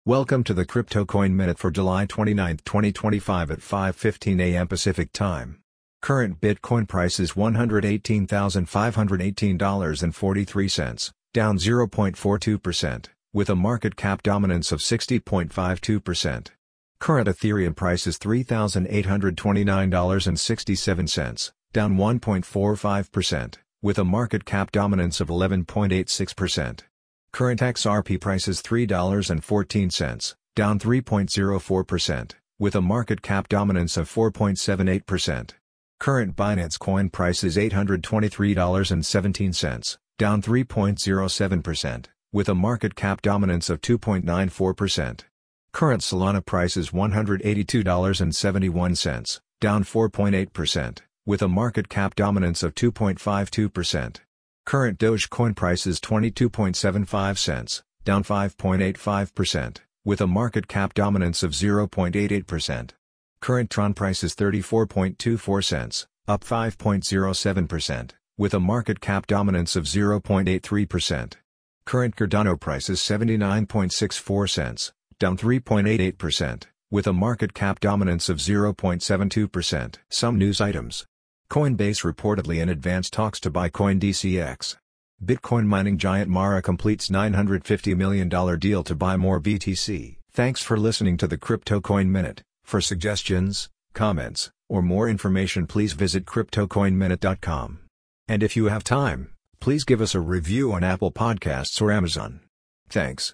Welcome to the Crypto Coin Minute for July 29, 2025 at 5:15 a.m. Pacific Time. Current Bitcoin price is $118,518.43, down 0.42%, with a market cap dominance of 60.52%. Current Ethereum price is $3,829.67, down 1.45%, with a market cap dominance of 11.86%. Current XRP price is $3.14, down 3.04%, with a market cap dominance of 4.78%. Current Binance Coin price is $823.17, down 3.07%, with a market cap dominance of 2.94%. Current Solana price is $182.71, down 4.8%, with a market cap dominance of 2.52%. Current Dogecoin price is 22.75 cents, down 5.85%, with a market cap dominance of 0.88%. Current Tron price is 34.24 cents, up 5.07%, with a market cap dominance of 0.83%. Current Cardano price is 79.64 cents, down 3.88%, with a market cap dominance of 0.72%. Some news items. Coinbase reportedly in advanced talks to buy CoinDCX. Bitcoin mining giant Mara completes $950 million deal to buy more BTC. Thanks for listening to the Crypto Coin Minute. For suggestions, comments, or more information, please visit CryptoCoinMinute.com. And if you have time, please give us a review on Apple Podcasts or Amazon. Thanks.